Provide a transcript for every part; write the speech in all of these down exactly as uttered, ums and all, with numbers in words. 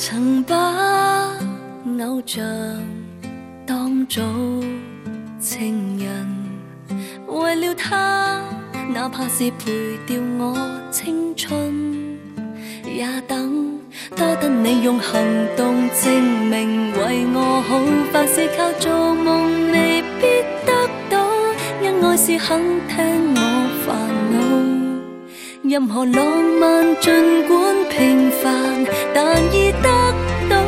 曾把偶像當做情人，為了他，哪怕是賠掉我青春，也等多得你用行動證明為我好。凡事靠做夢未必得到，因愛是肯聽我煩惱。任何浪漫儘管平凡，但已得到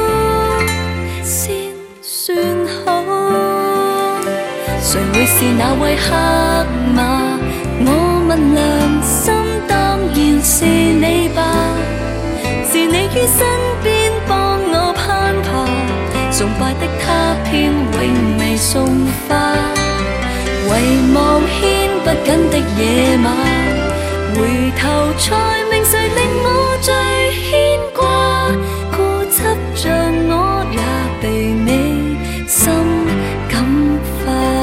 先算好。誰會是那位黑馬？我問良心，當然是你吧。是你於身邊幫我攀爬，崇拜的他偏永未送花。遺忘牽不緊的野馬，回頭才明誰令我最牽掛。固執像我也被你心感化。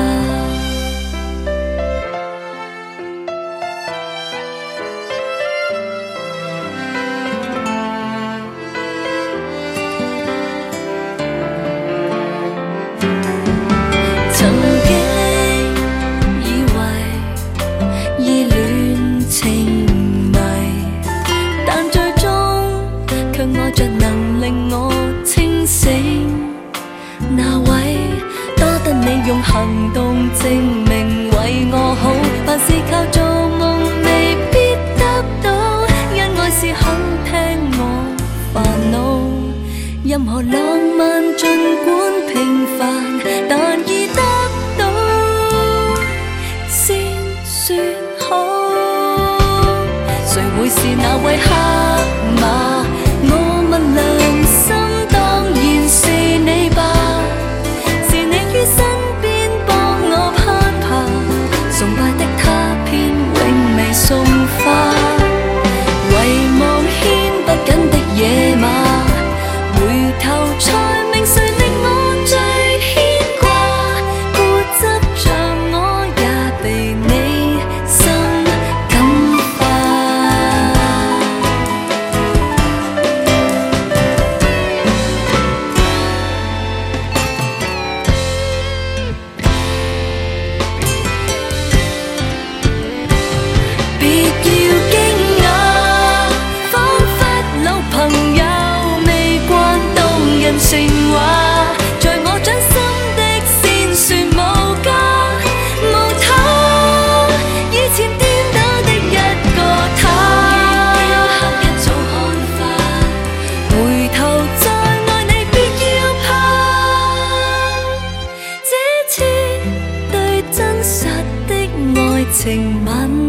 曾經以為依戀情迷，但最終卻愛着能令我清醒。那位多得你用行動證明為我好，凡事靠做夢未必得到，因愛是肯聽我煩惱。任何浪漫儘管平凡，但已得到先算好。誰會是那位黑馬？我問良心，當然是你吧。是你於身邊幫我攀爬，崇拜的他偏永未送花。遺忘牽不緊的野馬，回頭才明誰令我最牽掛。固執像我也被你心感化。別要驚訝，彷彿老朋友，未慣動人情話，在我掌心的先算無價。無他，以前顛倒的一個他，黑一早看化。回頭再愛你，別要怕，這次對真實的愛情吻